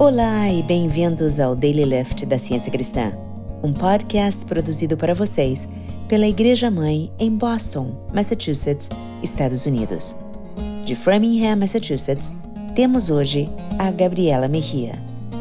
Olá e bem-vindos ao Daily Lift da Ciência Cristã, um podcast produzido para vocês pela Igreja Mãe em Boston, Massachusetts, Estados Unidos. De Framingham, Massachusetts, temos hoje a Gabriela Mejia.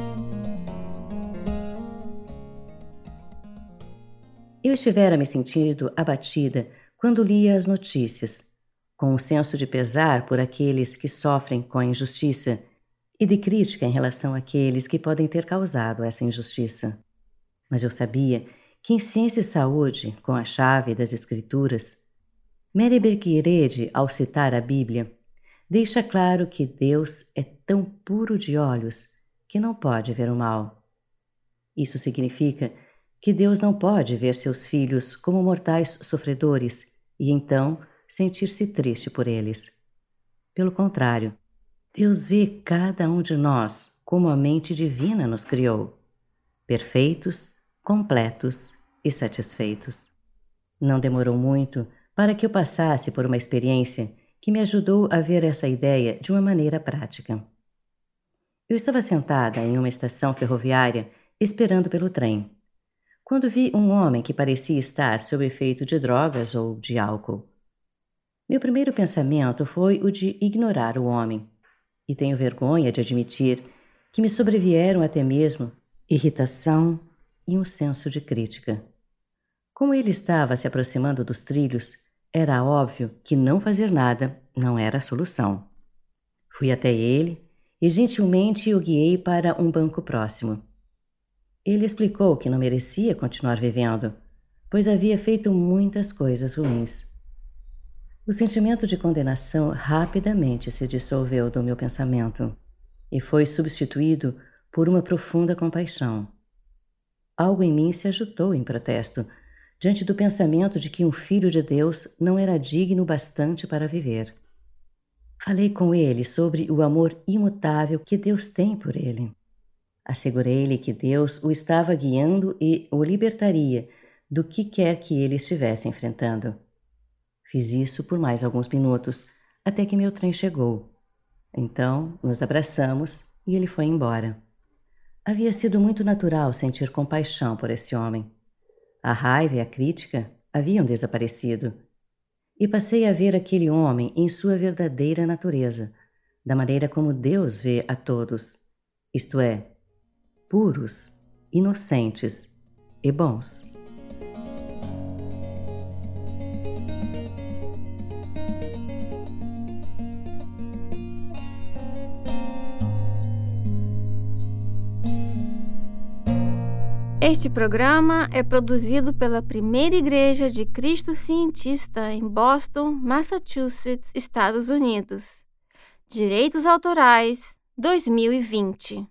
Eu estivera me sentindo abatida quando lia as notícias, com um senso de pesar por aqueles que sofrem com a injustiça e de crítica em relação àqueles que podem ter causado essa injustiça. Mas eu sabia que em Ciência e Saúde, com a chave das Escrituras, Mary Berquirede, ao citar a Bíblia, deixa claro que Deus é tão puro de olhos que não pode ver o mal. Isso significa que Deus não pode ver seus filhos como mortais sofredores e então sentir-se triste por eles. Pelo contrário, Deus vê cada um de nós como a mente divina nos criou, perfeitos, completos e satisfeitos. Não demorou muito para que eu passasse por uma experiência que me ajudou a ver essa ideia de uma maneira prática. Eu estava sentada em uma estação ferroviária esperando pelo trem, quando vi um homem que parecia estar sob efeito de drogas ou de álcool. Meu primeiro pensamento foi o de ignorar o homem, e tenho vergonha de admitir que me sobrevieram até mesmo irritação e um senso de crítica. Como ele estava se aproximando dos trilhos, era óbvio que não fazer nada não era a solução. Fui até ele e gentilmente o guiei para um banco próximo. Ele explicou que não merecia continuar vivendo, pois havia feito muitas coisas ruins. O sentimento de condenação rapidamente se dissolveu do meu pensamento e foi substituído por uma profunda compaixão. Algo em mim se agitou em protesto diante do pensamento de que um filho de Deus não era digno bastante para viver. Falei com ele sobre o amor imutável que Deus tem por ele. Assegurei-lhe que Deus o estava guiando e o libertaria do que quer que ele estivesse enfrentando. Fiz isso por mais alguns minutos, até que meu trem chegou. Então, nos abraçamos e ele foi embora. Havia sido muito natural sentir compaixão por esse homem. A raiva e a crítica haviam desaparecido. E passei a ver aquele homem em sua verdadeira natureza, da maneira como Deus vê a todos, isto é, puros, inocentes e bons. Este programa é produzido pela Primeira Igreja de Cristo Cientista em Boston, Massachusetts, Estados Unidos. Direitos Autorais, 2020.